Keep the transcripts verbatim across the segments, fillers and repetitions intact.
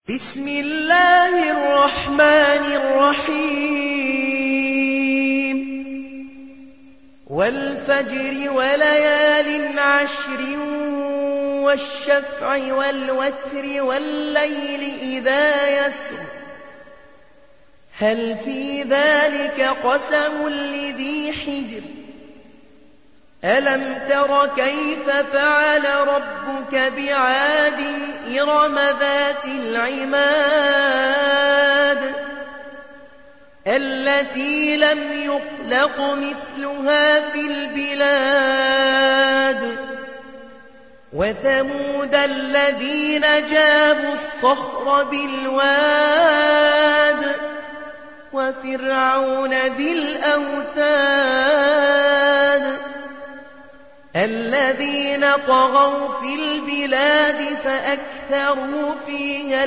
بسم الله الرحمن الرحيم والفجر وليال عشر والشفع والوتر والليل إذا يسر هل في ذلك قسم لذي حجر ألم تر كيف فعل ربك بعاد إرم ذات العماد التي لم يخلق مثلها في البلاد وثمود الذين جابوا الصخر بالواد وفرعون ذي الأوتاد الذين طغوا في البلاد فأكثروا فيها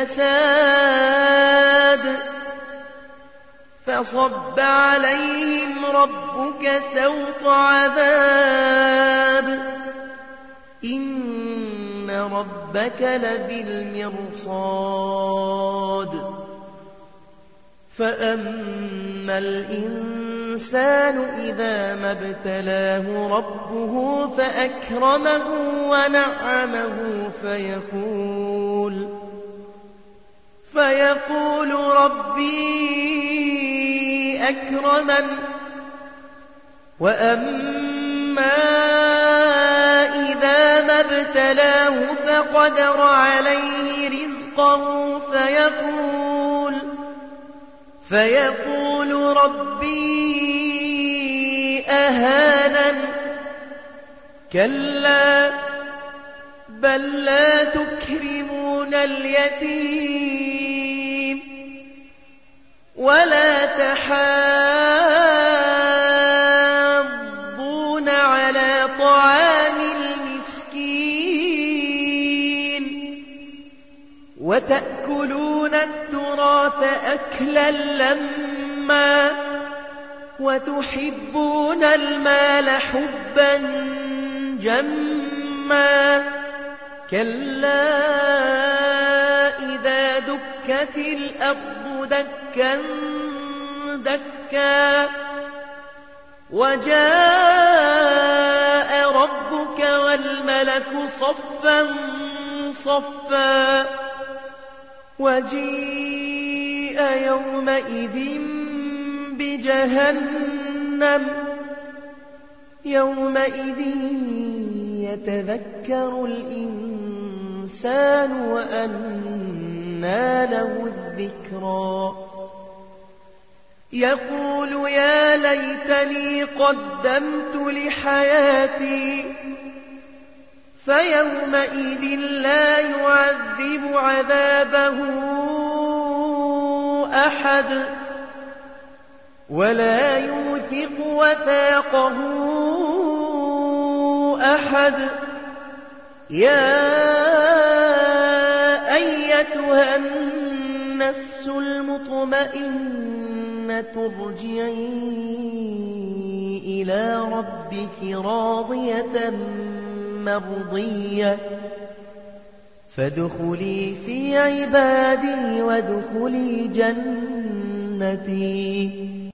الفساد فصب عليهم ربك سوط عذاب إن ربك لبالمرصاد فأما الإنسان إذا ما ابتلاه ربه فأكرمه ونعمه فيقول فيقول ربي أكرمن وأما إذا ما ابتلاه فقدر عليه رزقه فيقول فيقول ربي أهانن كلا بل لا تكرمون اليتيم ولا تحاضون على طعام المسكين وتأكلون التراث أكلا لما وتحبون المال حبا جما كلا إذا دكت الأرض دكا دكا وجاء ربك والملك صفا صفا وجيء يومئذ بجهنم يومئذ يتذكر الإنسان وأنى له الذكرى يقول يا ليتني قدمت لحياتي فيومئذ لا يعذب عذابه أحد ولا يوثق وثاقه أحد يا أيتها النفس المطمئنة ارجعي إلى ربك راضية مرضية فادخلي في عبادي وادخلي جنتي